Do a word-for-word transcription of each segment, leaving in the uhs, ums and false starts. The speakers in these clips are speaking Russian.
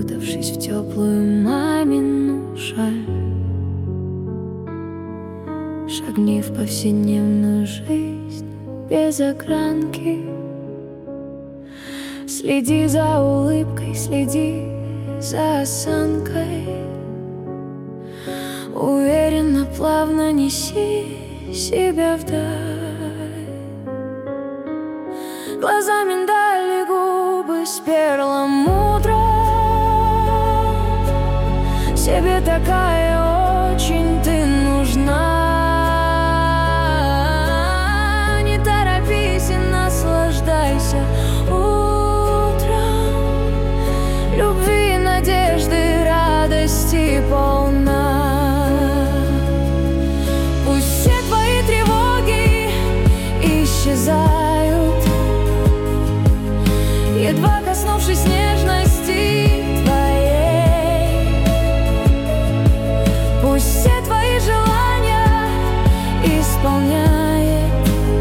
Укутавшись в теплую мамину шаль, шагни в повседневную жизнь без огранки. Следи за улыбкой, следи за осанкой. Уверенно, плавно неси себя вдаль. Глаза миндаль и губы с перламутром. Себе такая очень ты нужна. Не торопись и наслаждайся утром. Любви, надежды, радости полна. Пусть все твои тревоги исчезают, едва коснувшись нежности твоей. Пусть все твои желания исполняет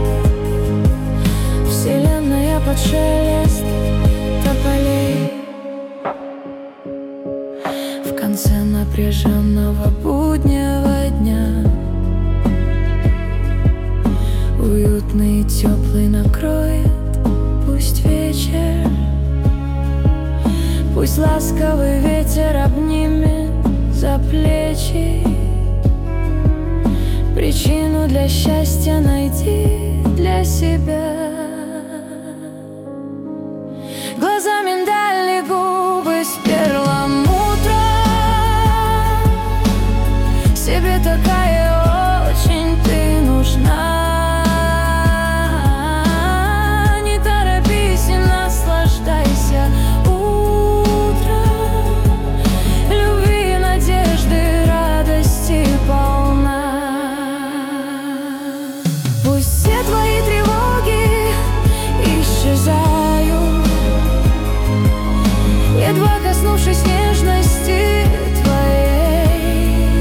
вселенная под шелест тополей. В конце напряженного буднего дня уютный и теплый накроет пусть вечер. Пусть ласковый ветер обнимет за плечи. Причину для счастья найди для себя. Глаза миндаль и губы с перламутром. Себе такая очень ты нужна. Не торопись и наслаждайся утром. Любви, надежды, радости полна. Пусть все твои тревоги исчезают, едва коснувшись нежности твоей.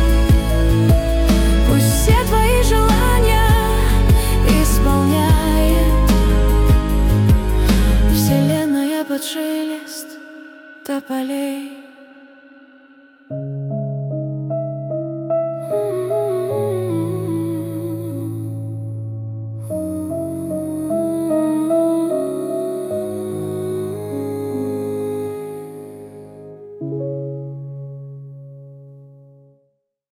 Пусть все твои желания исполняет вселенная под шелест тополей.